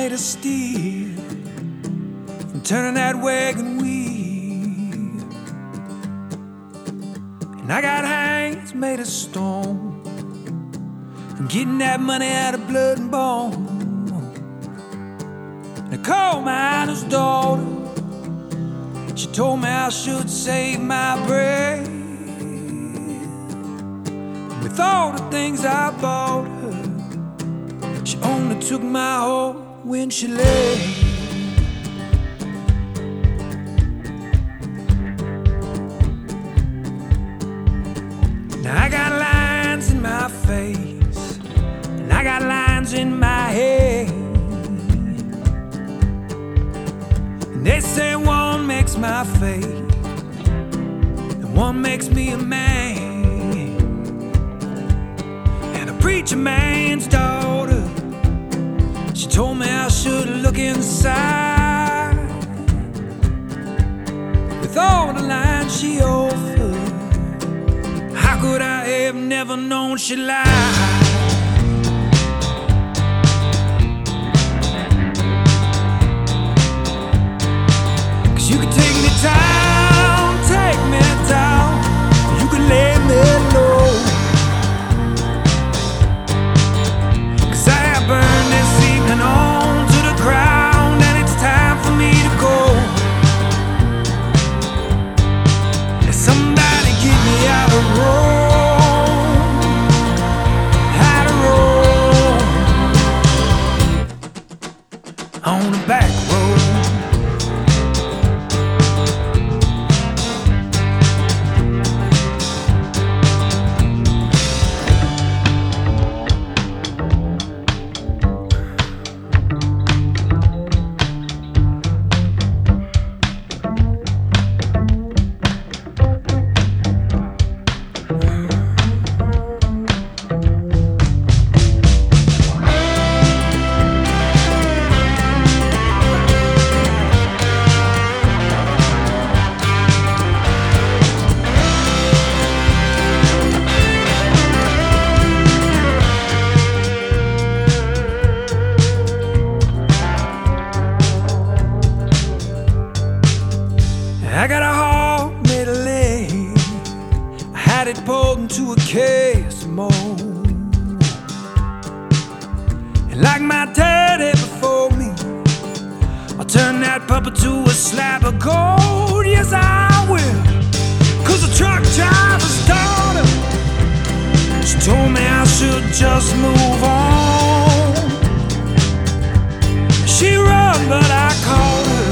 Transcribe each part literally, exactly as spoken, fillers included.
made of steel from turning that wagon wheel, and I got hands made of stone from getting that money out of blood and bone. And a coal miner's daughter, she told me I should save my breath. And with all the things I bought her, she only took my heart when she left. Now I got lines in my face, and I got lines in my head, and they say one makes my faith, and one makes me a man. And a preacher man's daughter, she told me I should look inside. With all the lines she offered, how could I have never known she lied? Cause you could take me down, take me down, you could lay me low. Cause I have burned this evening on to the ground, and it's time for me to go. And somebody get me out of Rome, out of Rome, on the back road. I got a heart made of lead, I had it poured into a case of mold. And like my daddy before me, I'll turn that puppet to a slab of gold. Yes, I will. Cause the truck driver's daughter, she told me I should just move on. She run, but I called her,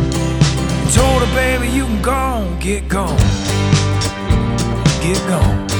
told her, baby, you can go on, get gone, get gone.